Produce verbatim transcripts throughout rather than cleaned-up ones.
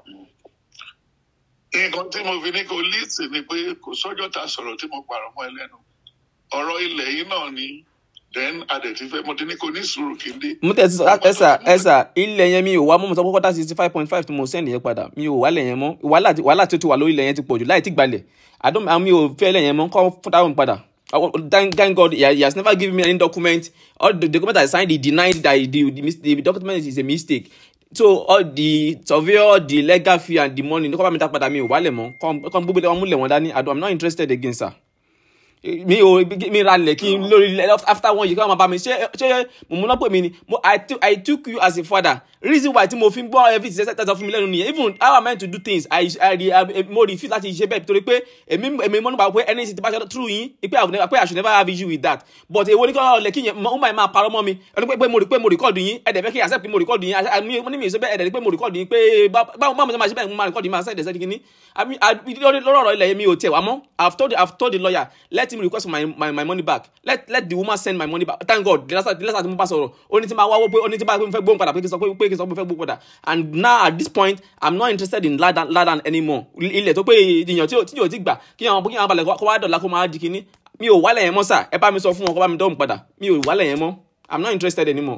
nǹkan tí mo fi ní kò lísì ni pé kò sọ́jọ́ ta sọ̀rọ̀ tí mo pààrọ̀ mọ́ ẹ lẹ́nu ọ̀rọ̀ ilẹ̀ yìí náà ni then adẹ̀tí fẹ́ mo ti ní kò ní sùúrù kí n dé. mo tẹ̀ sí ẹ̀sà ẹ̀sà ilẹ̀ yẹn mi ò wá mọ́ mo sọ kọ́kọ́ dá sixty five point five tí mo send yẹn padà mi ò wálẹ̀ yẹn mọ́ wàhálà tí ó ti wà lórí ilẹ̀ yẹn ti pọ̀ jù láì tí gbalẹ̀ àdó mi ò fẹ́ ilẹ̀ yẹn mọ́ kọ́ fún táwọn padà. Thank, thank God, he has never given me any document. All the document I signed, he denied that the, the, the document is a mistake. So all the surveyor, the legal fee, and the money, no come talk about me. Wale mo, come come bubble one mule one dani. I'm not interested again, sir. Me o me rale ki lórí after one you come about me. Ṣé ṣé mo mo na pe mi ni. I took I took you as a father. Reason why tí mo fi gbọ́ everything that of me lẹ́nu ni. Even how am I to do things? I I more refuse láti ṣe bẹ́ẹ̀ torí pé èmi èmi mo ba pé anything tí bá ṣe through yín. Ipe I never pé I should never have issue with that. But èwo ni ko le ki yẹn mo ma ma parọ́ mọ́ mi. Ẹni pé mo rí pé mo record yín. E de fẹ́ kí accept pé mo record yín. Mo ní mi ṣe bẹ́ẹ̀ e de pé mo record yín pé ba mo ma ṣe bẹ́ẹ̀ mo ma record yín ma send send kini. I mean lórí ọ̀rọ̀ ilẹ̀ mi ò tẹ̀ wá mọ́. I've told I've told the lawyer let him request my my my money back. Let let the woman send my money back. Thank God. The last the last time mo bá sọ̀rọ̀. Ó ní tí ma wá wo pé ó ní tí bá pé mo fẹ́ gbóhùn padà pé kí sọ pé pé kí sọ pé fẹ́ gbóhùn padà. And now at this point I'm not interested in land land anymore. Ilẹ̀ tó pé ìyàn tí tí yóò ti gbà kí àwọn kí àwọn balẹ̀ kó wá dọ̀la kó máa di kíní. Mi ò wálẹ̀ yẹn mọ́ sà. Ẹ bá mi sọ fún wọn kó bá mi dọ̀hùn padà. Mi ò wálẹ̀ yẹn mọ́. I'm not interested anymore.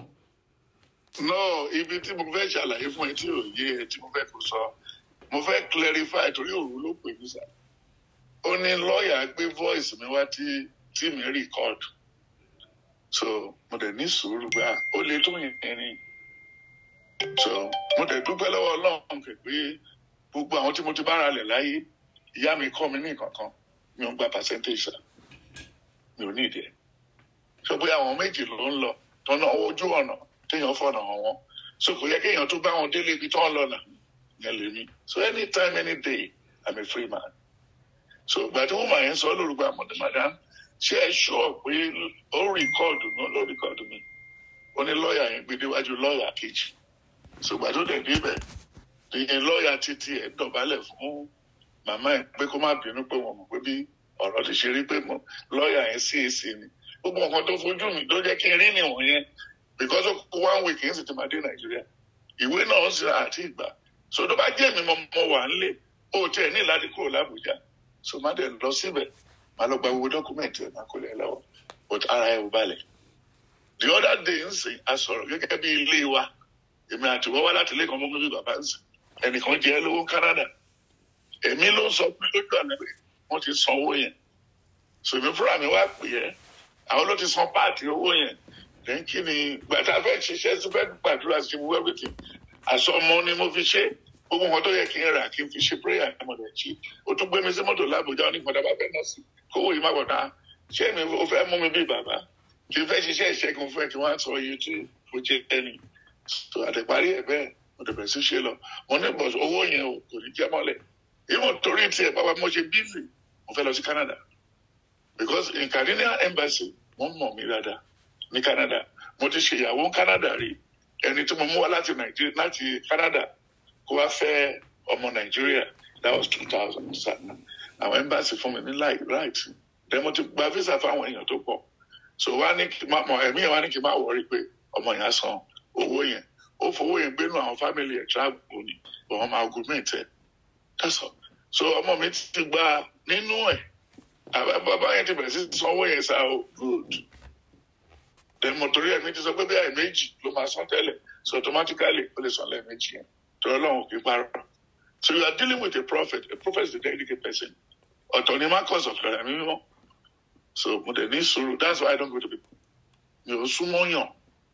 No, ibi tí mo fẹ́ ṣàlàyé fún ẹ tí ò yé ẹ tí mo fẹ́ kó sọ mo fẹ́ clarify torí òru ló pè mí sà. Ó ní lọ́ọ̀yà gbé voice mi wá tí tí mi record. So mo dẹ̀ ní sùúrù gbà ó lè tó yẹn ni. So mo dẹ̀ dúpẹ́ lọ́wọ́ Ọlọ́run pé pé gbogbo àwọn tí mo ti bára lẹ̀ láyé ìyá mi kọ́ mi ní nǹkankan mi ò ń gba percentage sa mi ò ní ìdí ẹ̀. So bóyá àwọn méjì ló ń lọ tọ́nà ojú ọ̀nà téèyàn fọ̀nà hàn wọ́n so kò yẹ kéèyàn tó bá wọn délé ibi tó ń lọ nà yẹn lè mí. So anytime any day I'm a free man. So gbàtí wọ́n máa yẹn sọ lórúkọ àmọ́dé madam ṣé ẹ ṣọ́ pé ó rìkọ́ọ̀dù náà ló rìkọ́ọ̀dù mi ó ní lọ́ọ̀yà yẹn gbé déwájú lọ́ọ̀yà kejì. So gbàtó dẹ̀ débẹ̀ ìyẹn lọ́ọ̀yà títí ẹ̀ dọ̀bálẹ̀ fún màmá ẹ̀ pé kó má bínú pé wọ́n mọ̀ pé bí ọ̀rọ̀ ti ṣe rí pé mọ̀ lọ́ọ̀yà yẹn sí èsì ni gbogbo nǹkan tó fojú mi ló jẹ́ kí n rí nìwọ̀n yẹn because of one week yẹn sì ti máa dé Nàìjíríà ìwé náà ń ṣe àti ìgbà so tó bá jẹ́ mi mo wà nílé ó tiẹ̀ ní láti kúrò l'Ábùjá so má dẹ̀ lọ síbẹ̀ má lọ gba gbogbo dọ́kúmẹ̀ntì ẹ̀ má kó lẹ̀ lọ́wọ́ but ara ẹ̀ ò balẹ̀. The other day ń sìn a sọ̀rọ̀ gẹ́gẹ́ bí ilé wa èmi àti wọ́n wá láti ilé kan mọ́ bí bàbá ń sìn ẹnìkan jẹ́ lówó Canada èmi ló ń sọ pé lójú àná pé wọ́n ti san owó yẹn so èmi fúnra mi wá pè é àwọn ló ti san páàtì owó yẹn then kí ni gbàtà fẹ́ ṣiṣẹ́ sí fẹ́ gbàdúrà sí gbogbo everything àsọmọ ni mo fi ṣe gbogbo nǹkan tó yẹ kí n rà kí n fi ṣe prayer ní mọ̀dẹ̀ jí ó tún gbé mi sí mọ́tò l'Ábùjá onígbọ̀dá bá fẹ́ náà sí kówó yìí má gbọ̀dá ṣé mi ò fẹ́ mú mi bí bàbá kí n fẹ́ ṣiṣẹ́ ìṣẹ́gun fún ẹ kí wọ́n á sọ iye tí mo jẹ ẹni tó àtẹ̀parí ẹ̀ bẹ́ẹ̀ mo dẹ̀ bẹ̀rẹ̀ sí ṣe lọ mo ní bọ̀ owó yẹn o kò ní jẹ́ mọ́lẹ̀ ìmọ̀ torí tiẹ̀ bàbá mo ṣe busy mo fẹ́ lọ sí Canada because in Canadian embassy wọ́n mọ̀ mí dáadáa ní Canada mo ti ṣe ìyàwó Canada rí ẹni tí mo mú wá láti Nàìjíríà láti Canada kó wá fẹ́ ọmọ Nàìjíríà that was two thousand seven àwọn embassy fún mi ní like right then mo ti gba visa fáwọn èèyàn tó pọ̀ so wá ní kí n má mọ ẹ̀mí yẹn wá ní kí n má wọrí pé ọmọ yẹn á san owó yẹn ó fowó yẹn gbénu àwọn family ẹ̀ travel ni wọ́n máa augment ẹ̀ that's all so ọmọ mi ti gba nínú ẹ̀ bàbá yẹn ti bẹ̀rẹ̀ sí sanwó yẹn sá o good then mo torí ẹ̀mí ti sọ pé bí àì méjì ló máa san tẹ́lẹ̀ so automatically ó lè san lẹ́ẹ̀mejì yẹn torí Ọlọ́run kì í parọ́ so you are dealing with a prophet a prophet is a dedicated person ọ̀tọ̀ ni Marcus of lọ́rẹ̀ mi mímọ́ so mo dẹ̀ ní sùúrù that's why I don't go to people mi ò súnmọ́ yàn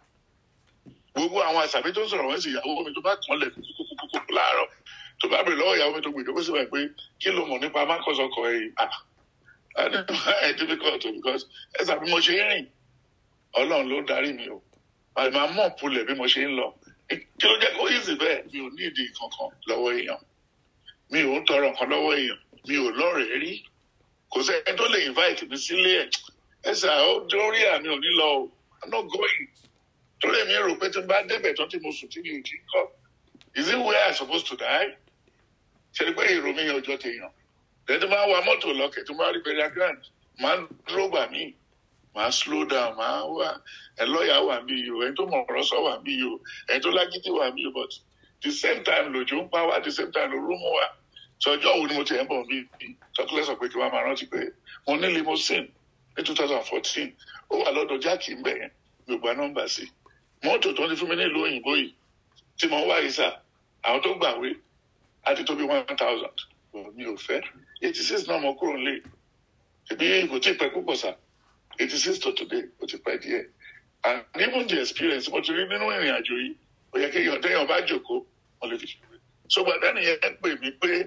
gbogbo àwọn àṣàbí tó ń sọ̀rọ̀ wọ́n sì ìyàwó mi tó bá kàn lẹ̀ kúkúkúkú láàárọ̀ tó bá bèrè lọ́wọ́ ìyàwó mi tó gbèdé ó sì wà pé kí ló mọ̀ nípa Marcus ọkọ̀ ẹ̀ ah I don't know it's difficult because ẹ sàbí mo ṣe ń rìn Ọlọ́run ló darí mi o màá mọ̀ pulẹ̀ bí mo ṣe ń lọ kí ló jẹ́ kó easy bẹ́ẹ̀ mi ò ní ìdí kankan lọ́wọ́ èèyàn mi ò ń tọrọ nǹkan lọ́wọ́ èèyàn mi ò lọ́rẹ̀ẹ́ rí kò sẹ́ni tó lè invite mi sílé ẹ̀ ẹ sà ó dórí àmì ò ní lọ o I'm not going torí èmi rò pé tí n bá débẹ̀ tán tí mo sùn tí mi ò jí kọ́ is it where I supposed to die ṣe ni pé èrò mi yẹn ọjọ́ tèèyàn lẹ́tọ́ máa wa mọ́tò lọ́kẹ̀ tó máa rí bẹ̀rẹ̀ grand máa ń dúró gbà mí máa slow down máa wà ẹ lọ́ọ̀yà wà bí yìí o ẹni tó mọ̀ ọ̀rọ̀ sọ wà bí yìí o ẹni tó lágídí wà bí yìí o but the same time lòjò ń pa wá the same time lòrú mú wa sọjọ́ wo ni mo ti ẹ̀ ń bọ̀ bí chocolate sọ pé kí wọ́n máa rántí pé mo ní limousine ní two thousand fourteen ó wà lọ́dọ̀ jákì ń bẹ̀ yẹn mi ò gba nọ́mbà sí mọ́tò tó ń fún mi nílùú òyìnbó yìí tí mo wá yìí sà àwọn tó gbàwé àti tó bí one thousand mi ò fẹ́ eighty six náà mo kúrò nílé ìbí kò tí ì pẹ́ púpọ̀ sà eighty six to today kò ti pẹ́ díẹ̀ and even the experience mo ti rí nínú ìrìn àjò yìí ó yẹ kí èèyàn téèyàn bá jókòó wọn lè fi ṣe so gbàdá nìyẹn pè mí pé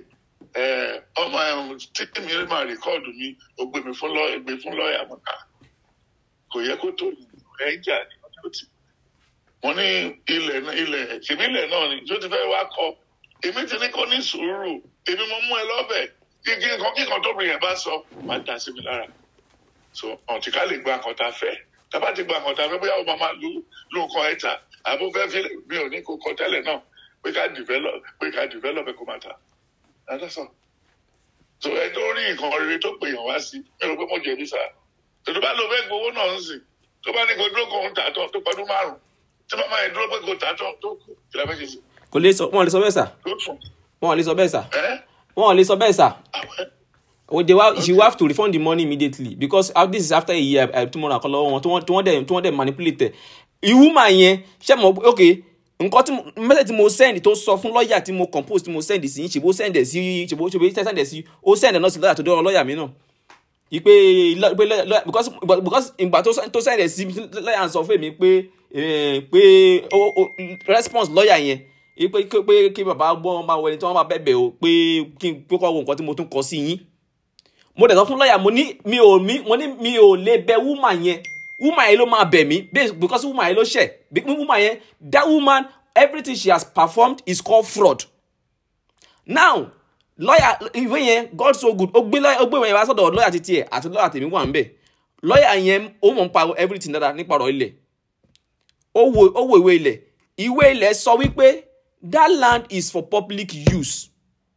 ọmọ tí mi máa rìkọ́ọ̀dù mi ó gbé mi fún lọ́ọ̀yà gbé fún lọ́ọ̀yà mọ́ ká kò yẹ kó tó ẹ̀ ń jà ní ọjọ́ tí wọ́n ní ilẹ̀ ilẹ̀ ṣèbí ilẹ̀ náà ni tó ti fẹ́ wá kọ́ èmi ti ní kó ní sùúrù èmi mo mú ẹ lọ́bẹ̀ kíkí nǹkan kíkan tó bìnrin yẹn bá sọ máa dá sí mi lára so ọ̀tí ká lè gba nǹkan tá a fẹ́ tábà ti gba nǹkan tá a fẹ́ bóyá o máa máa lu lu nǹkan ẹ̀ta àbó fẹ́ fi mi ò ní kó kọ tẹ́lẹ̀ náà pé ká develop pé ká develop ẹ̀ kó máa ta adásọ so ẹ tó rí nǹkan rere tó pè yàn wá sí mi rò pé mo jẹ̀bi sáà tòtò bá lọ fẹ́ gbowó náà ń sìn tó bá ní kó dúró kó ń tà tán tó pọdún márùn tí màmá yẹn dúró pé kó tà tán tó kù kí la fẹ́ ṣe sí. kò lè sọ wọn ò lè sọ bẹ́ẹ̀ sà wọn ò lè sọ bẹ́ẹ̀ sà wọn ò lè sọ bẹ́ẹ̀ sà they will she will have to refund the money immediately because this is after a year tomorrow akọlọ wọn tí wọ́n dẹ̀ tí wọ́n dẹ̀ manipulate ìwúmà yẹn ṣé mo ok nǹkan tí message tí mo send tó sọ fún lọ́ọ̀yà tí mo compose tí mo send sí yín ṣèbó send ẹ̀ sí ṣèbó ṣèbó send ẹ̀ sí ó send ẹ̀ náà sí lọ́ọ̀yà tó dọ́rọ̀ lọ́ọ̀yà mi náà ipe because because ìgbà tó send ẹ̀ sí lọ́ọ̀yà sọ fún mi pé pé response lọ́ọ̀yà yẹn ipe pé kí bàbá gbọ́ wọn bá wọlé tí wọ́n bá bẹ̀bẹ̀ o pé kí n kọ́ wo nǹkan tí mo tún kọ sí yín mo dẹ̀ sọ fún lọ́ọ̀yà mo ní mi ò mi mo ní mi ò lè bẹ̀ woman yẹn woman yẹn ló máa bẹ̀ mí because woman yẹn ló ṣẹ̀ woman yẹn that woman everything she has performed is called fraud now lawyer ìwé yẹn God so good ó gbé ó gbé yẹn wá sọ́dọ̀ lawyer ti tiẹ̀ àti lawyer tèmi wà ń bẹ̀ lawyer yẹn ó mọ̀ ń pa everything dáadáa nípa ọ̀rọ̀ ilẹ̀ ó wo ó wo ìwé ilẹ̀ ìwé ilẹ̀ sọ wípé that land is for public use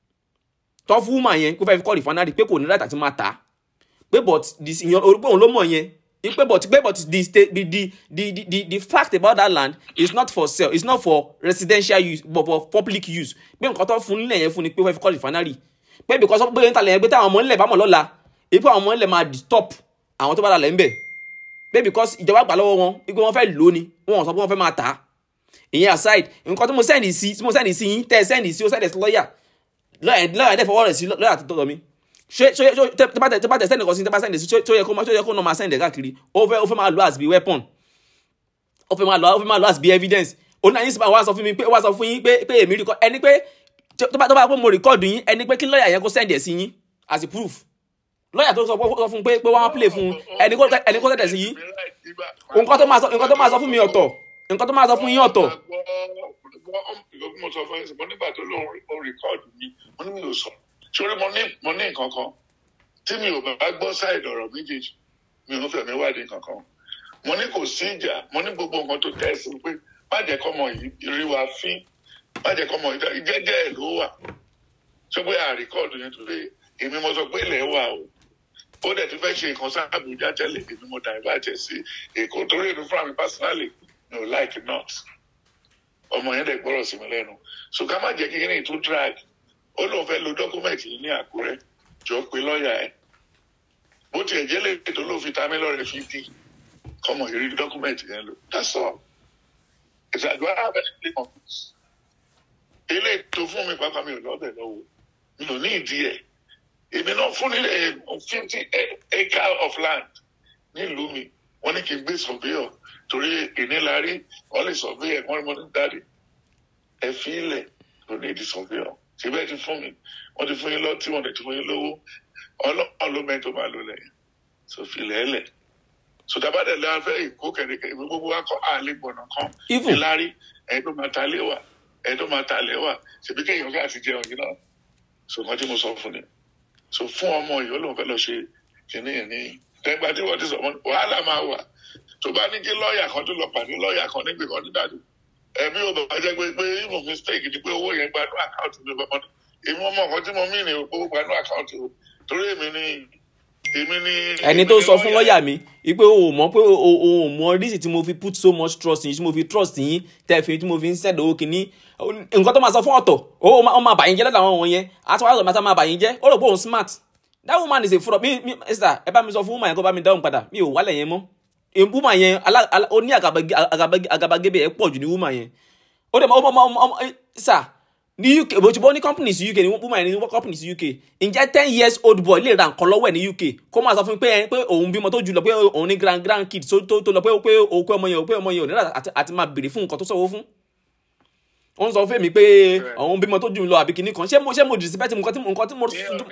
tó fún woman yẹn kó fẹ́ fi kọ́ refinery pé kò ní right àti máa tà pé but this ìyẹn orúkọ òun ló mọ̀ yẹn pé but pé but the state the the the the the fact about that land is not for sale it's not for residential use but for public use pé nǹkan tó fún nílẹ̀ yẹn fún ni pé ó fẹ́ fi kọ́ refinery pé because pé ń talẹ̀ yẹn pé táwọn ọmọ nílẹ̀ bá mọ̀ lọ́la èyí pé àwọn ọmọ nílẹ̀ máa disturb àwọn tó bá dalẹ̀ ń bẹ̀ pé because ìjọba gbà lọ́wọ́ wọn pé wọ́n fẹ́ lò ní wọn sọ pé wọ́n fẹ́ máa tà á ìyẹn aside nǹkan tí mo send sí tí mo send sí yín tẹ́ ẹ send sí ó send sí lọ́ọ̀yà lọ́ọ̀yà dẹ́ fọwọ́ rẹ̀ sí lọ́ọ̀yà tó tọ̀ mí ṣé ṣé ṣé tẹ́ bá tẹ́ tẹ́ bá tẹ́ send nǹkan sí tẹ́ bá send sí tó yẹ kó tó yẹ kó náà máa send ẹ̀ káàkiri ó fẹ́ ó fẹ́ máa lo as be weapon ó fẹ́ máa lo ó fẹ́ máa lo as be evidence ó náà yín sì máa wá sọ fún mi pé ó wá sọ fún yín pé pé èmi record ẹni pé tó bá tó bá pé mo record yín ẹni pé kí lọ́ọ̀yà yẹn kó send ẹ̀ sí yín as a proof lọ́ọ̀yà tó sọ fún pé pé wọ́n play fún ẹni kó ẹni kó tẹ̀ sí yín nǹkan tó máa sọ nǹkan tó máa sọ fún mi ọ̀tọ̀ nǹkan tó máa sọ fún yín ọ̀tọ̀. mo sọ fún ẹ mo nígbà tó lóun record mi mo ní mi ò sọ sórí mo ní mo ní nǹkan kan tí mi ò bá gbọ́ sáìdì ọ̀rọ̀ méjèèjì mi ò fẹ́ mi wádìí nǹkan kan mo ní kò sí ìjà mo ní gbogbo nǹkan tó tẹ̀ sí pé má jẹ́ kọ́mọ yìí rí wa fín má jẹ́ kọ́mọ yìí jẹ́jẹ́ ẹ̀ ló wà ṣé bóyá àríkọ́ọ̀dù yẹn tó lé èmi mo sọ pé ilẹ̀ wà o ó dẹ̀ ti fẹ́ ṣe nǹkan sáàbùjá tẹ́lẹ̀ èmi mo dà ìbàjẹ́ sí èkó torí èmi fúnra mi personally no like not ọmọ yẹn dẹ̀ gbọ́rọ̀ sí mi lẹ́nu so ká má jẹ́ kí kíní tó drag ó lóun fẹ́ lo dọ́kúmẹ̀ntì yìí ní Àkúrẹ́ jọ pé lọ́ọ̀yà ẹ̀ bó tiẹ̀ jẹ́ lè tó ló fi ta mí lọ́rẹ̀ fi dì kọ́mọ yìí rí dọ́kúmẹ̀ntì yẹn lò that's all ìṣàdúrà abẹ́lé kan ilé tó fún mi pàápàá mi ò lọ́bẹ̀ lọ́wọ́ mi ò ní ìdí ẹ̀ èmi náà fún nílẹ̀ fifty acre of land nílùú mi wọ́n ní kí n gbé surveyor torí ìnílárí wọ́n lè surveyor wọ́n ní mo ní dáre ẹ fi ilẹ̀ ló ní ìdí surveyor ṣé bẹ́ẹ̀ ti fún mi wọ́n ti fún yín lọ tí wọ́n ti fún yín lówó ọlọ́run ló mẹ́tò máa lò lẹ́yìn so filẹ̀ ẹlẹ̀ so tabadẹ̀ lẹ́wọ̀n fẹ́ ìkó kẹ̀kẹ́ ìwé gbogbo wa kọ́ àlè gbọ̀nà kan ìlárí ẹ̀yin tó máa ta lé wà ẹ̀yin tó máa ta lẹ́ wà ṣèbí kéèyàn ká àti jẹun yìí náà so nǹkan tí mo sọ fún ni so fún ọmọ yìí ó lóun fẹ́ lọ ṣe kìnní yìí ní tẹ́gbà tí wọ́n ti sọ wàhálà máa wà tó bá ní kí lọ́ọ̀yà kan tó lọ pàdé lọ́ọ̀yà kan nígbè kan ní dájú ẹ̀mí ò bàbá jẹ́ pé pé ìmọ̀ mistake ni pé owó yẹn gbanú àkáǹtì mi bàbá èmi ọmọ kan tí mo mí ní owó gbanú àkáǹtì o torí èmi ní èmi ni ẹni tó sọ fún lọ́ọ̀yà mi wípé o mọ̀ pé o ò mọ reason tí mo fi put so much trust yín tí mo fi trust yín tẹ́ fi tí mo fi ń send owó kìíní nǹkan tó máa sọ fún ọ̀tọ̀ ó máa bà yín jẹ́ lọ́dọ̀ àwọn wọ̀nyẹn àtúwárọ̀ máa máa bà yín jẹ́ ó rò pé òun smart that woman is a fraud mi mi esther ẹ bá mi sọ fún woman yẹn kó bá mi dáhùn padà mi ò wálẹ̀ yẹn mọ́ woman yẹn ó ní àgàbàgebè ẹ̀ pọ̀ jù ní woman yẹn ó dẹ̀ mọ́ sir ní U K bó ti bọ́ ní companies U K ní woman ní companies U K ǹjẹ́ ten years old boy lè ra nǹkan lọ́wọ́ ẹ̀ ní U K kó máa sọ fún mi pé pé òun bímọ tó jù lọ pé òun ní grand grand kid tó tó lọ pé pé òkú ọmọ yẹn pé ọmọ yẹn ò ní rà àti máa béèrè fún nǹkan tó sọ̀wọ́ fún. wọ́n sọ fún mi pé òun bímọ tó jù lọ àbí kìíní kan ṣé mo ṣé mo disrespect nǹkan tí mo nǹkan tí mo.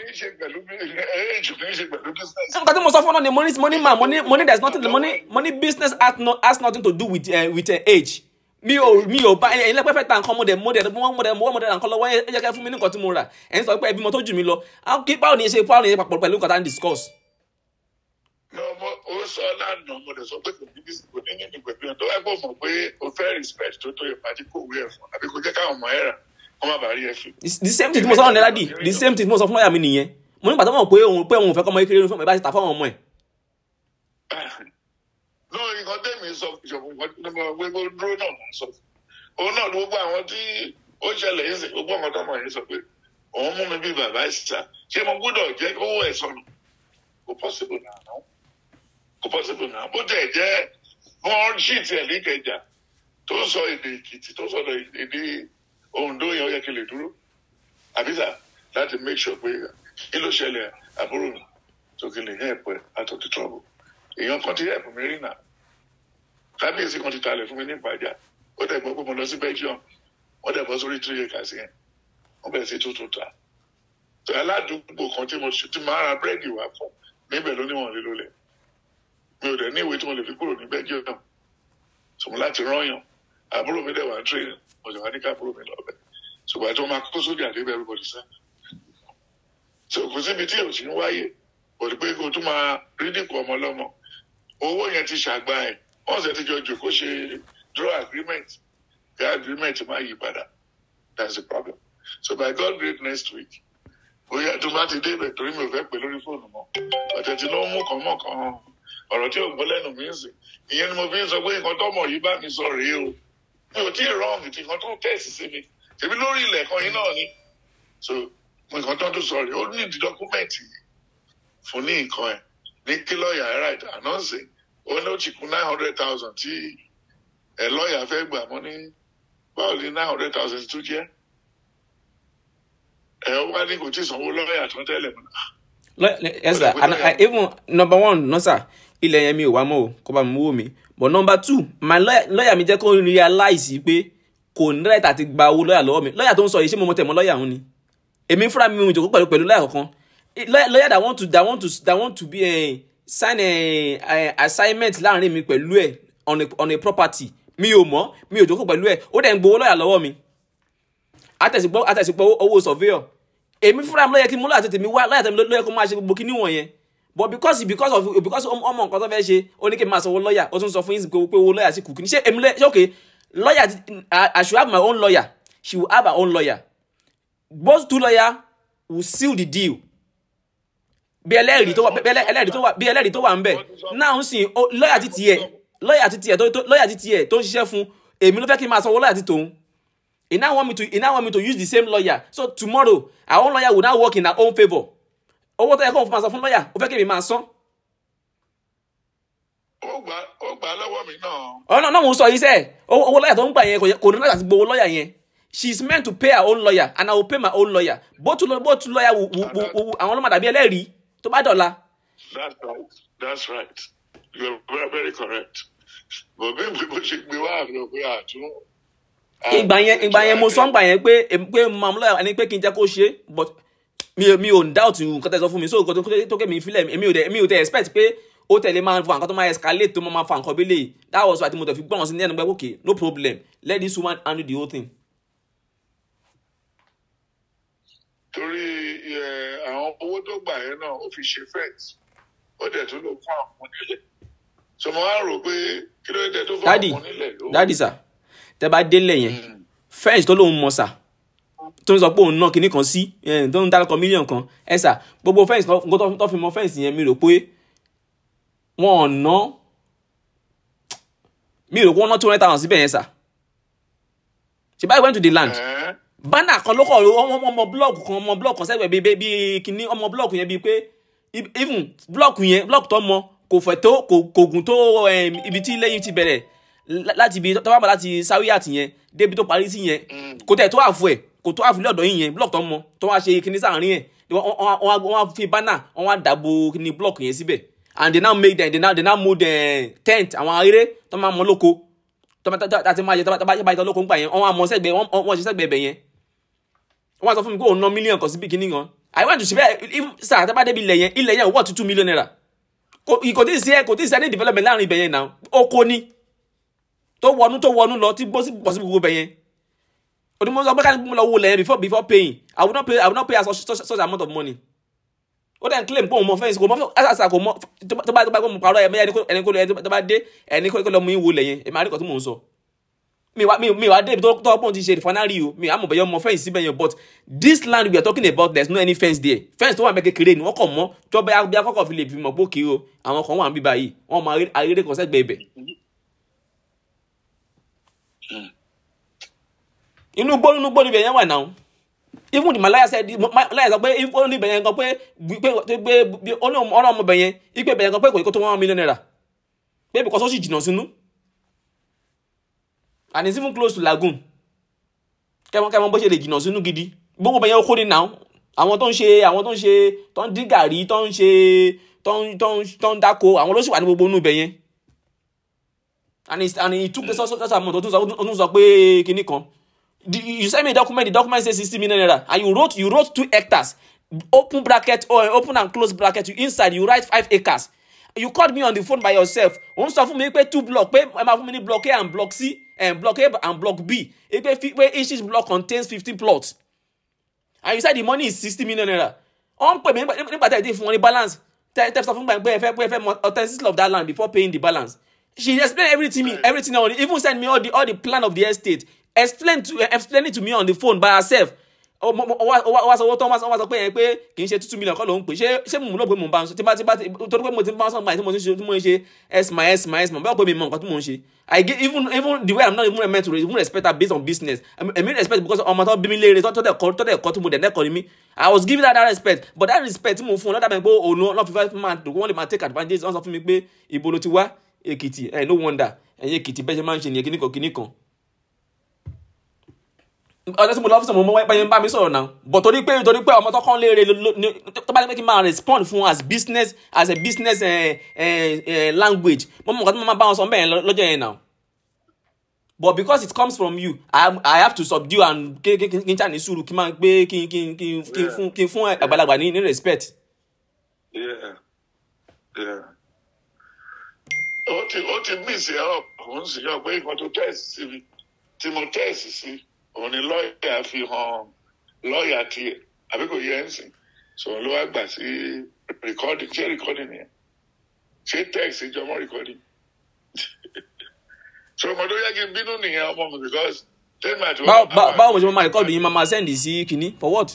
nǹkan tí mo sọ fún ọ náà ni money money man money money there is nothing money money business has no has nothing to do with uh, with uh, age. mi ò mi ò bá ẹ̀yin lẹ́pẹ́ fẹ́ ta nǹkan mo dẹ̀ mo dẹ̀ mo mo dẹ̀ mo mo dẹ̀ nǹkan lọ́wọ́ ẹ jẹ́ kẹ́ fún mi ní nǹkan tí mo rà ẹ̀yin sọ pé ẹbí mo tó jù mí lọ kí báwo ni ẹ ṣe báwo ni ẹ papọ̀ pẹ̀lú nǹkan tá à ń discuss. no mo ó sọ lánàá mo dẹ̀ sọ pé kò ní bí kò ní ní pẹ̀lú ẹ̀ tó wá gbọ́ mọ̀ pé o fẹ́ respect tó tó yẹ pàdé kò wí ẹ̀ fún àbí kò jẹ́ káwọn ọmọ ẹ̀ rà kó má bàa rí ẹ fi. the same thing tí mo sọ ọ̀nà ẹ̀dá the same thing tí mo sọ fún lọ́ọ̀yà mi nìyẹn mo nígbà tó mọ̀ pé òun pé òun fẹ́ kọ́ ọmọ kékeré fún mi bá ti ta fún ọmọ ẹ̀. no nǹkan tẹ́mi sọ ìṣọ̀kan gbogbo dúró náà mo sọ òun náà ló gbọ́ àwọn tí ó ṣẹlẹ̀ yìí sí gbogbo ọmọ tọmọ yìí sọ pé òun mú mi bí bàbá ìsà ṣé mo gbọ́dọ̀ jẹ́ owó ẹ̀ sọnù kò possible náà kò possible náà bó tẹ̀ jẹ́ wọ́n ṣìtì ẹ̀ níkẹjà tó sọ èdè Èkìtì tó sọ èdè Oǹdó yẹn ó yẹ kí lè dúró àbísà láti make sure pé kí ló ṣẹlẹ̀ àbúrò mi tó kí lè help ẹ̀ out of the trouble èèyàn kan ti help mi rí náà kábíyèsí kan ti talẹ̀ fún mi ní ìpàjà ó dẹ̀ gbọ́ pé mo lọ sí Belgium wọ́n dẹ̀ bọ́ sórí three acres yẹn wọ́n bẹ̀rẹ̀ sí tuntun ta tó aládùúgbò kan tí mo ti máa ra búrẹ́dì wá fún níbẹ̀ ló níwọ̀n lílo lẹ̀ mi ò dẹ̀ ní ìwé tí mo lè fi kúrò ní Belgium sọmọ láti rányàn àbúrò mi dẹ̀ wá train mo sì wá ní káàbúrò mi lọ bẹ̀ ṣùgbọ́n àti wọn máa kó sójà débẹ̀ everybody sá so kò síbi tí òsì ń wáyé kò ní pé kó tún máa rí dínkù ọmọ lọ́mọ owó yẹn ti ṣàgbá ẹ̀ wọ́n sì ti jọ jòkó ṣe draw agreement the agreement máa yí padà that's the problem so by God grace next week bóyá tó bá ti débẹ̀ torí mi ò fẹ́ pè lórí fóònù mọ́ ọ̀tẹ̀ tí ló ń mú kàn mọ́ kàn ọ̀rọ̀ tí ò gbọ́ lẹ́nu mi ń sìn ìyẹn ni mo fi ń sọ pé nǹkan tọ́mọ yìí bá mi sọ rèé o mi ò tí ì rọ́ọ̀mù tí nǹkan tó ń tẹ̀sí sí mi tèmi lórí ilẹ̀ kan yìí náà ni so nǹkan tó ń tó sọ rèé ó ní ìdí dọ́kúmẹ̀ntì fún ní nǹkan ẹ̀ ní kí lọ́ọ̀yà ẹ̀ ráìtì ànánsì ó ní ó ti kún nine hundred thousand tí ẹ̀ lọ́ọ̀yà fẹ́ gbà mọ́ ní báwo ni nine hundred thousand tó jẹ́ ẹ̀ wá ní kò tí ì sanwó lọ́ọ̀yà tó ń tẹ́lẹ̀ mọ́. Yes sir, and I, even number one no sir ilẹ̀ yẹn mi ò wá mọ́ o kó bá mi wò mí but number two my lawyer mi jẹ́ kó realize pé kò ní right àti gba owó lọ́ọ̀yà lọ́wọ́ mi lọ́ọ̀yà tó ń sọ yìí ṣé mo mọ̀ tẹ̀ mọ́ lọ́ọ̀yà òun ni èmi fúnra mi ò jòkó pẹ̀lú pẹ̀lú lọ́ọ̀yà kankan lawyer that want to that want to that want to be a sign a, a assignment láàrin mi pẹ̀lú ẹ̀ on a on a property mi ò mọ̀ mi ò jòkó pẹ̀lú ẹ̀ ó dẹ̀ ń gbowó lọ́ọ̀yà lọ́wọ́ mi àtẹ̀sígbọ́ àtẹ̀sígbọ́ owó surveyor èmi fúnra mi lọ́yẹ kí mo lọ́yà tètè mi wá lọ́yà tèmi lọ́yẹ kó máa ṣe gbogbo kíní wọ̀nyẹn but because because of because ọmọ nǹkan tó fẹ́ ṣe ó ní kí n máa sanwó lọ́yà ó tún sọ fún yín pé owó lọ́yà sí kù kíní ṣé èmi lọ́yà ṣé okay lọ́yà I should have my own lawyer she will have her own lawyer both two lawyers will seal the deal bí ẹlẹ́rìí tó wà bí ẹlẹ́rìí tó wà bí ẹlẹ́rìí tó wà ń bẹ̀ náà ń sìn lọ́yà ti tiẹ̀ lọ́yà ti tiẹ̀ lọ́yà ti tiẹ̀ tó ń ṣiṣẹ́ fún èmi ló fẹ́ kí n máa sanwó lọ́yà ti tòun. He now want me to he now want me to use the same lawyer. So tomorrow, our own lawyer will now work in our own favor. Owó tó yẹ kó fún myself fún lawyer, ó fẹ́ kí mi máa san. Ó gbà ó gbà lọ́wọ́ mi náà. Oh no, no mo sọ yìí ṣe. Owó lawyer tó ń gbà yẹn kò ní láti gbowó lawyer yẹn. She is meant to pay her own lawyer and I will pay my own lawyer. Both both lawyer will will àwọn ló máa dàbí ẹlẹ́rìí tó bá dọ̀la. That's right. That's right. You are very, very correct. But bí mo ṣe gbé wá àbúrò pé àtún ìgbà yẹn ìgbà yẹn mo sọ ń gbà yẹn pé pé màmú lọ́yà ẹni pé kí n jẹ́ kó ṣe but mi mi ò doubt nǹkan tẹ́ sọ fún mi so nǹkan tó kẹ́ mi fílẹ̀ mi ò dẹ̀ mi ò tẹ̀ expect pé ó tẹ̀lé máa fa nǹkan tó máa escalate tó máa fa nǹkan bí lè that was why mo tẹ̀ fi gbọ́n sí ní ẹnu pé okay no problem let this woman handle the whole thing. torí àwọn owó tó gbà yẹn náà ó fi ṣe fẹ́ẹ̀tì ó dẹ̀ tó lò fún àwọn onílẹ̀ so mo wá rò pé kí ló dé tó fún àwọn onílẹ̀ ló. dadi sir tẹ́ bá délé yẹn fẹ́ǹsì tó lóun mọ̀ sà tó ń sọ pé òun ná kinní kan sí tó ń dárúkọ mílíọ̀n kan ẹ sà gbogbo fẹ́ǹsì nǹkan tó fi mọ fẹ́ǹsì yẹn mi rò pé wọn ò ná mi rò pé wọ́n ná two hundred thousand síbẹ̀ yẹn sà ṣe báyìí went to the land bánà kan ló kọ̀ ọmọ blọọkù kan ọmọ blọọkù kan sẹ́gbẹ̀ẹ́ bíi bíi kinní ọmọ blọọkù yẹn bíi pé even blọọkù yẹn blọọkù tó mọ kò fẹ̀ tó kò gùn tó ibi tí lẹ́yìn ti bẹ̀rẹ̀ láti ibi tó bá bọ̀ láti sáwíyàtì yẹn débi tó parí sí yẹn kò tẹ̀ tó àfọ̀ ẹ̀ kò tó àfọ̀ ilé ọ̀dọ́ yìí yẹn blọọkù tó mọ tó wá ṣe kinní sáàrin ẹ̀ wọ́n wá fi bánà wọ́n wá dàbò kinní blọọkù yẹn síbẹ̀ and they now make them they now they now mold the tent àwọn arére tó máa mọ lóko tó máa tàti máa yẹ tó bá yẹ bá yẹ tó lóko ń gbà yẹn wọ́n wá mọ sẹ́gbẹ̀ẹ́ wọ́n ṣe sẹ́gbẹ̀ẹ́ bẹ̀ yẹn wọ́n sọ fún mi pé òun ná mílíọ̀nù kan síbi kinní kan I went to ṣe bẹ́ẹ̀ sáà tó bá débi ilẹ̀ yẹn ilẹ̀ yẹn wọ́ọ̀ two million naira kò tí ì sí ẹ kò tí ì sí any development láàrin ibẹ̀ yẹn náà oko ni tó wọnú tó wọnú lọ tí bó sì bọ̀ sí gbogbo ibẹ̀ yẹn onímọ̀ sọ pé ká ní mo lọ wo lẹ̀ yẹn before before paying I would not pay I would not pay such such such amount of money ó dẹ̀ ń claim pé òun mọ fẹ́ǹsì kò mọ àṣà kò mọ tó bá tó bá mo parọ́ ẹ̀ ẹni kó lọ tó bá dé ẹni kó lọ mú yín wo lẹ̀ yẹn ẹ̀ máa rí kan tí mò ń sọ mi wa mi mi wa débi tó tó pọ́n ti ṣe refinery o mi àmọ̀ bẹ̀yẹ̀ mọ fẹ́ǹsì síbẹ̀ yẹn but this land we are talking about there is no any fence there fence tó wà mẹ́kẹ́ kéré ni wọ́n kàn mọ́ tó bá bí akọ́kọ́ fi lè fi mọ̀ pé òkè o àwọn kan wà ń bí báyìí wọ́n mọ ayédè kan sẹ́gbẹ̀ẹ́ ibẹ̀. inú gbó inú gbó níbẹ̀ yẹn wà náà even the malaya said malaya sọ pé ó ní ibẹ̀ yẹn kan pé pé ọ̀nà ọmọ ibẹ̀ yẹn ipe ibẹ̀ yẹn kan pé kò ní kó tó one million naira pé because ó sì jìnnà sínú and it's even close to lagoon kẹmọ kẹmọ bó ṣe lè jìnnà sínú gidi gbogbo bẹyẹn okó ni now àwọn tó ń ṣe àwọn tó ń ṣe tó ń dín gàrí tó ń ṣe tó ń tó ń tó ń dáko àwọn ló sì wà ní gbogbo inú bẹyẹn and it and it took the social social amount tó tún sọ pé kinní kan you send me a document the document say sixty million naira and you wrote you wrote two hectares open bracket or open and close bracket you inside you write five acres you called me on the phone by yourself òun sọ fún mi pé two block pé ẹ máa fún mi ní block A and block C and block A and block B pé each block contains fifteen plots and you said the money is sixty million naira wọ́n pè mí nígbà tẹ̀ ẹ́ fún wọn ní balance tẹ̀ ẹ́ sọ fún mi pé ẹ fẹ́ pé ẹ fẹ́ authenticity of that land before paying the balance she explained everything me everything on it even send me all the all the plan of the estate explain to uh, explain it to me on the phone by herself ó wá sọ owó tó wá sọ pé yẹn pé kì í ṣe two million kọ́ ló ń pè ṣé ṣé mò ń lọ pé mò ń bá ń sọ tí bá tí bá torí pé mo ti bá ń sọ báyìí tí mo ti ṣe tí mo ń ṣe ẹsìmá ẹsìmá ẹsìmá báwo pé mi mọ nǹkan tí mo ń ṣe I get even even the way I'm not even meant to even respect her based on business I mean respect because ọmọ tó bí mi léèrè tó tẹ̀ kọ́ tó tẹ̀ kọ́ tó mo dẹ̀ dẹ́kọ̀ ni mí I was giving her that respect but that respect tí mo fún un lọ́dà bẹ́ẹ̀ pé òun náà fi fẹ́ máa dùn wọ́n lè máa take advantage wọ́n sọ fún mi pé ibo ló ti wá Èkìtì ẹ̀ no wonder ẹ̀yin Èkìtì bẹ́ẹ̀ ṣe máa ń ṣe nìyẹn kíníkan kíníkan ọjọ́ tí mo lọ ọ́fíìsì mo mọ ẹ̀yẹ ń bá mi sọ̀rọ̀ náà but torí pé torí pé ọmọ tó kàn léèrè tó bá ní pé kí n máa respond fún as business as a business uh, uh, uh, language mo mọ̀ nǹkan tí mo máa bá wọn sọ bẹ́ẹ̀ lọ́jọ́ yẹn náà but because it comes from you I, I have to subdue and kí n ṣáà ní sùúrù kí n máa gbé kí n kí n kí n fún kí n fún àgbàlagbà ní ní respect. ó ti ó ti mí ìsìn ọ̀ kò ń sìn yọ pé nǹkan tó tẹ̀sí sí mi tí mo tẹ̀sí sí òun ni lọ́ọ̀yà fi hàn lọ́ọ̀yà tiẹ̀ àbí kò yẹ ẹ́ sìn sọ̀rọ̀ ló wá gbà sí recording ṣé recording yẹn ṣé text ìjọmọ́ recording so mo tó yẹ kí n bínú nìyẹn ọmọ mi because ten minutes. báwo báwo mo ṣe máa record yín máa máa send sí kinní for what.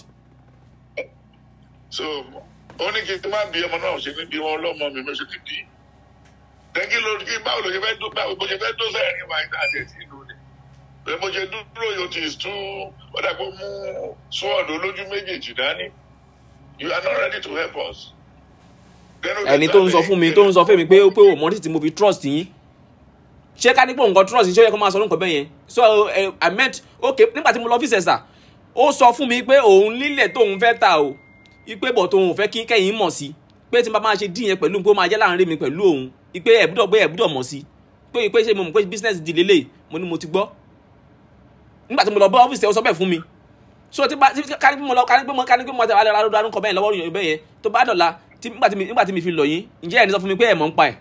so ó ní kí n má bí ọmọ náà ṣe ní bí wọn lọ́mọ mi mo ṣe ní bí tẹ́kí ló kí báwo ló ṣe fẹ́ dó báwo bó ṣe fẹ́ dó sẹ́yìn wáyé náà àti ẹ̀sìn ìlú ni bẹ́ẹ̀ mo ṣe dúró yóò ti tún ọ̀dà pé mú sọ́ọ̀dù olójú méjèèjì dání you are not ready to help us. ẹni tó ń sọ fún mi tó ń sọ fún mi pé pé o mọ títí mo fi trust yín ṣé ká ní pé nǹkan trust ṣé ó yẹ kó máa sọ nǹkan bẹ́ẹ̀ yẹn so uh, I meant okay nígbà tí mo lọ ọ́fíìsì ẹ̀sà ó sọ fún mi pé òun lílẹ̀ tóun fẹ́ ta o ipe bọ̀ tóun fẹ́ kí kẹ́yìn mọ̀ sí pé tí n bá máa ṣe dín yẹn pẹ̀lú pé ó máa jẹ́ láàrin mi pẹ̀lú òun ipe ẹ̀bùdọ̀ gbé ẹ̀bùdọ̀ mọ̀ sí pé pé ṣe mo mọ̀ pé business di lélẹ̀ mo ní mo ti gbọ́ nígbà tí mo lọ bọ́ ọ́fíìsì ẹ̀ ó sọ bẹ́ẹ̀ fún mi so tí ká ní pé mo lọ ká ní pé mo ká ní pé mo ti alẹ́ alẹ́ alẹ́ bẹ́ẹ̀ lọ́wọ́ yòó bẹ́ẹ̀ yẹn tó bá dọ̀la nígbà tí mi fi lọ yín ǹjẹ́ ẹni sọ fún mi pé ẹ̀ mọ̀ ń pa ẹ̀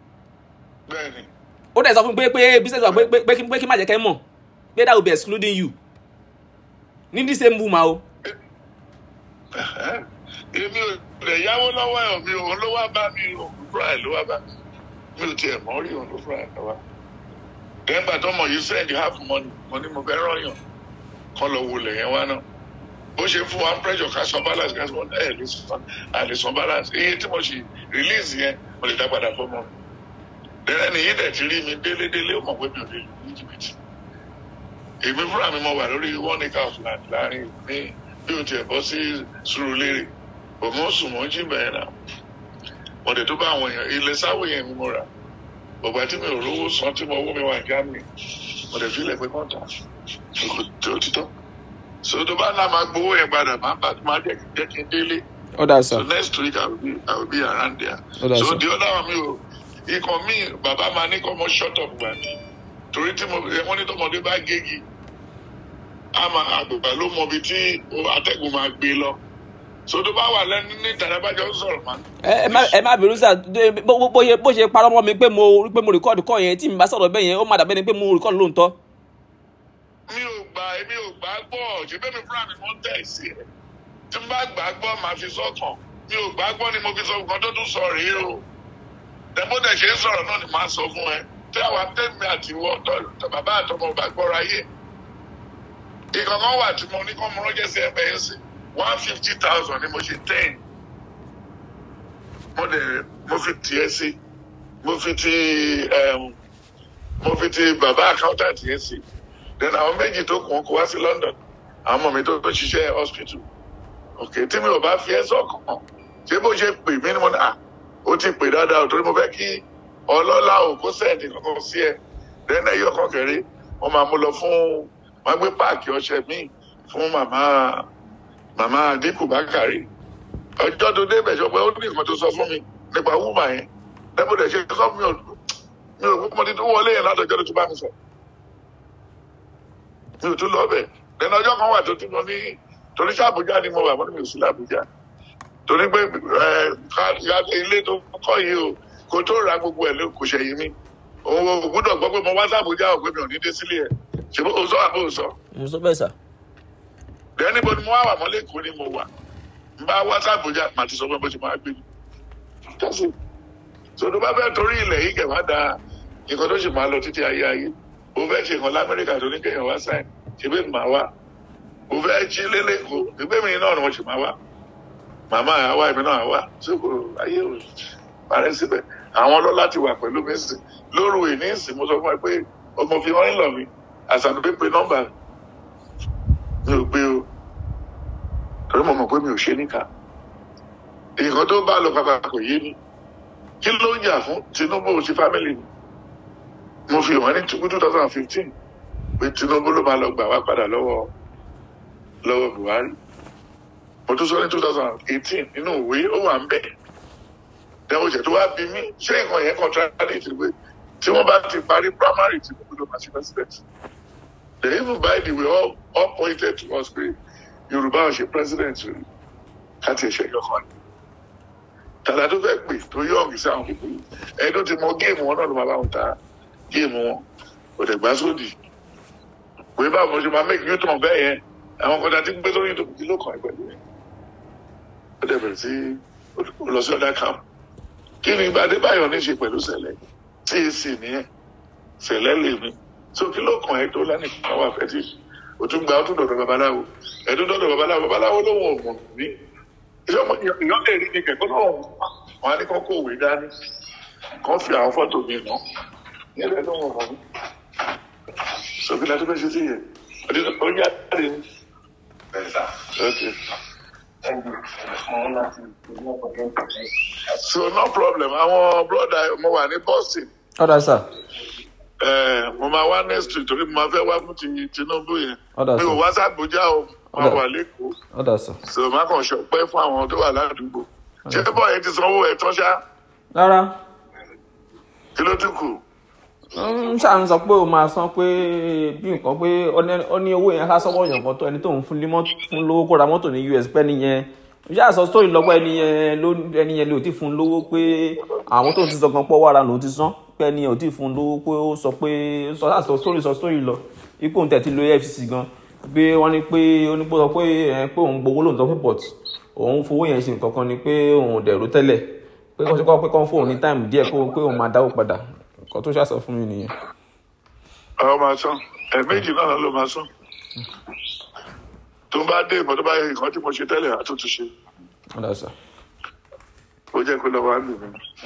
ó dẹ̀ sọ fún mi pé pé business wa pé kí má jẹ́ kẹ́ mọ̀ pé that will be excluding you ní the same room o. èmi ò lè yáwó lọ́wọ́ ẹ̀ mi ò ló wá bá mi ò fúra ẹ̀ ló wá bá mi mi ò tiẹ̀ mọ́ rí òun ló fúra ẹ̀ lọ́wọ́ dẹ́gbà tó mọ̀ yìí send half money mo ní mo fẹ́ rọ́yàn kọ́ lọ wo lẹ̀ yẹn wá náà bó ṣe fún wa pressure ká san balance ká san ẹ̀ lè san àlè san balance iye tí mo ṣe release yẹn mo lè dá padà fọmọ dẹ́rẹ́ nìyí dẹ̀ ti rí mi délédélé ó mọ̀ pé mi ò lè lù ní jìbìtì èmi fúnra mi mo wà lórí one acre of land láàrin ní bí o tiẹ̀ bọ́ sí Sùúrùlérè òmò sùn mọ́ jí bẹ́ẹ̀ náà mo dẹ̀ tó bá àwọn èèyàn ilẹ̀ sáwò yẹn ni mo rà ọgbà tí mi ò rówó san tí mo owó mi wà Germany mo dẹ̀ fi ilẹ̀ pé kọ́ńtà tó ti tọ́ so tó bá náà máa gbowó yẹn padà máa bá máa jẹ́ jẹ́ kí n délé ọ̀dà sà so next week I will be I will be around there ọ̀dà so sà the other one mi ò ikọ̀ mi bàbá máa ní kọ́ mọ́ shut up gbà torí tí mo wọ́n ní tọmọdé bá gégi àmà àgbègbè ló mọ ibi tí atẹ́gùn máa gbé lọ so tó bá wà lẹ́nu ní ìdàrẹ́bàjọ́ ń sọ̀rọ̀ máa. ẹ má ẹ má bẹ̀rù sà bó ṣe bó ṣe parọ́ mọ́ mi pé mo pé mo rìkọ́ọ̀dù kọ́ yẹn tí mi bá sọ̀rọ̀ bẹ́ẹ̀ yẹn ó má dàbẹ́ ni pé mo rìkọ́ọ̀dù lóòótọ́. mi ò gbà èmi ò gbà gbọ́ ṣe bẹ́ẹ̀ mi fúnra mi mọ́ tẹ̀ sí ẹ̀ tí n bá gbà gbọ́ màá fi sọ́kàn mi ò gbà gbọ́ ni mo fi sọ nǹkan tó tún sọ rèé o dẹ́gbọ́dẹ̀ ṣe ń sọ̀rọ̀ náà ni màá sọ fún ẹ tí àwọn tẹ́mi àti ìwọ bàbá àtọmọ bá gbọ́ra yé ìkọ̀kan wà tí mo ní kọ́ mo rọ́jẹ́ sí ẹ̀bẹ̀ yẹn sí one fifty thousand ni mo ṣe ten mo dẹ̀ mo fi tiẹ̀ sí mo fi ti mo fi ti bàbá accountant yẹn sí then àwọn méjì tó kù wọn kó wá sí London àwọn ọmọ mi tó tó ṣiṣẹ́ hospital ok tí mi ò bá fi ẹ́ sọ̀kan ṣé bó ṣe pè mí ni mo ní à ó ti pè dáadáa torí mo fẹ́ kí ọlọ́lá ò kó sẹ́ẹ̀dì kankan sí ẹ then ẹ̀yọ́ kan kẹ̀rí wọ́n máa mú lọ fún wọ́n gbé páàkì ọṣẹ míì fún màmá màmá Adínkù Bákàrè ọjọ́ tó débẹ̀ sọ pé ó ní nǹkan tó sọ fún mi nípa wúmà yẹn lẹ́bùdẹ̀ ṣe sọ fún mi ò mi ò gbọ́ ti tó wọlé yẹn látọjọ́ tó tún bá mi sọ mi ò tún lọ bẹ̀ lẹ́nu ọjọ́ kan wà tó tún lọ ní torí sí Àbújá ni mo wà wọ́n ní mi ò sí l'Àbújá torí pé ilé tó kọ́ yìí o kò tó ra gbogbo ẹ̀ ló kò ṣẹ̀yìn mi òun ò gbọ́dọ̀ gbọ́ pé mo wá sí Àbújá ò pé mi ò ní dé sílé ẹ̀ ṣe bó o sọ àbó o sọ. mo sọ bẹ́ẹ̀ sà. bẹ́ẹ̀ níbo ni mo wá wà mọ́lẹ́ kó ni mo wà n bá wá sí Àbújá màá ti sọ pé bó ṣe máa gbé mi. tẹ́sí sọdọ́ bá fẹ́ torí ilẹ̀ yìí kẹwàá da nǹkan tó ṣe máa lọ títí ayé ayé o fẹ́ ṣe nǹkan l'Amẹ́ríkà tó ní kéèyàn wá sáyẹn ṣe bẹ́ẹ̀ ni màá wá o fẹ́ jí lélẹ́kọ̀ọ́ ìgbẹ́ mi náà ni wọ́n ṣe máa wá màmá àwa èmi náà wá sóko ayé ò parẹ́ síbẹ̀ àwọn ọlọ́lá ti wà pẹ̀lú mi sí lóru ìní ìsìn mo sọ fún ẹ pé ọmọ fi wọ́n ń lọ mi àṣàdù pé pé nọ́mbà mi ò gbé o torí mo mọ̀ pé mi ò ṣe níkà nǹkan tó bá lọ pàpà kò yé mi kí ló ń jà fún Tinubu ò sí fámìlì mi mo fi hàn ní two thousand fifteen pé Tinubu ló máa lọ gbà wá padà lọ́wọ́ lọ́wọ́ Buhari mo tún sọ ní two thousand eighteen nínú ìwé ó wà ń bẹ̀ dẹ́wọ́ ìṣẹ̀ tó wá bí mí ṣé nǹkan yẹn contradict pé tí wọ́n bá ti parí primary tí mo lọ máa ṣe president they even by the way all all pointed to us pé Yorùbá ò ṣe president rí káti ẹ̀ṣẹ̀ yọkan ni tàdá tó fẹ́ pè tó yọ̀ǹgì sí àwọn kòkòrò ẹni tó ti mọ géèmù wọn náà ló máa bá wọn ta géèmù wọn kò dẹ̀ gbá sódì pé báwo mo ṣe máa make newton bẹ́ẹ̀ yẹn àwọn kọ́ńtà tí gbé lórí ìdòkùn kí ló kàn ẹ́ pẹ̀lú yẹn ó dẹ̀ bẹ̀rẹ̀ sí lọ sí ọ̀dà camp kí ni Adébáyọ̀ ní ṣe pẹ̀lú Sẹ̀lẹ̀ tí e sì nìyẹn Sẹ̀lẹ̀ lè mi so kí ló kàn ẹ́ tó lánìkan wà fẹ́ tí o tún gba ọtún dọ̀dọ̀ babaláwo ẹ̀dún dọ̀dọ̀ babaláwo babaláwo ló wọ̀ ọ̀mọ̀ ní ìyọ́n lè rí ní kẹ̀kọ́ náà wọn á ní kán kó òwe dání kán fi àwọn fọ́tò mi nà nílẹ̀ ló wọ̀ ọ̀mọ̀ ní sókè láti fẹ́ ṣe sí yẹn ó yá jáde ní. So no problem àwọn broda mo wà ní Boston. ọ̀dà sà. mo máa wá next week torí mo máa fẹ́ wá fún ti Tinubu yẹn ọ̀dà sà. mi ò wá sí Àbújá o mo wà lẹ́kọ̀ọ́. ọ̀dà sà. so má kàn ṣọpẹ́ fún àwọn tó wà ládùúgbò ṣé bọ́ ẹ ti sanwó ẹ̀ tán ṣá. rárá. kí ló tún kù. ń ṣáà ń sọ pé o máa san pé bí nǹkan pé ó ní owó yẹn ká sọ́wọ́ yàn kan tó ẹni tó ń fún lówó kó ra mọ́tò ní U S pẹ́ nìyẹn ṣáà sọ sórí lọ́pọ̀ ẹni yẹn ló ẹni yẹn ló ti fún lówó pé àwọn tó ti sọ gan pọ̀ wàrà ló ti san pé ẹni yẹn ò ti fún lówó pé ó sọ pé sọ sọ sórí sọ sórí lọ ipò òun tẹ̀ ti lo E F C C gan pé wọ́n ní pé ó ní pé sọ pé pé òun gbowó lóòótọ́ pé port òun fowó yẹn ṣe nǹkan kan ni pé òun dẹ̀rù tẹ́lẹ̀ pé kọ́ ṣe kọ́ pé kọ́ fóun ní táìmù díẹ̀ pé òun máa dáwó padà nǹkan tó ṣàṣọ fún mi nìyẹn. ọ máa sán ẹ̀ẹ̀mejì náà ló máa sán tó bá dé ìmọ̀ tó bá yẹ nǹkan tí mo ṣe tẹ́lẹ̀ àtúntò ṣe. ọ̀dà sà. ó jẹ́ kó lọ wá nù mí.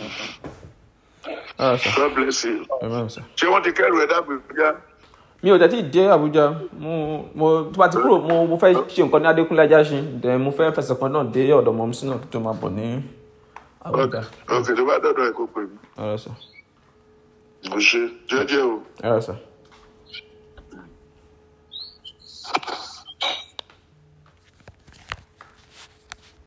ọ̀dà sà. God bless you. Amen, sà. ṣé wọ́n ti kẹ́rù ẹ̀ dábò ìgbéga? mi ò tẹ́tí dé Àbújá mo mo tó bá ti kúrò mo mo fẹ́ ṣe nǹkan ní Adékúnlé Ajáṣin then mo fẹ́ fẹsẹ̀ kan náà dé ọ̀dọ̀ mọ̀mísí náà tó máa bọ̀ ní Àbújá. ok tó bá dọ̀dọ̀ ẹ̀ kó pè mí. ọ̀dà sà. mo ṣe jẹ́jẹ́ o. ọ̀dà sà.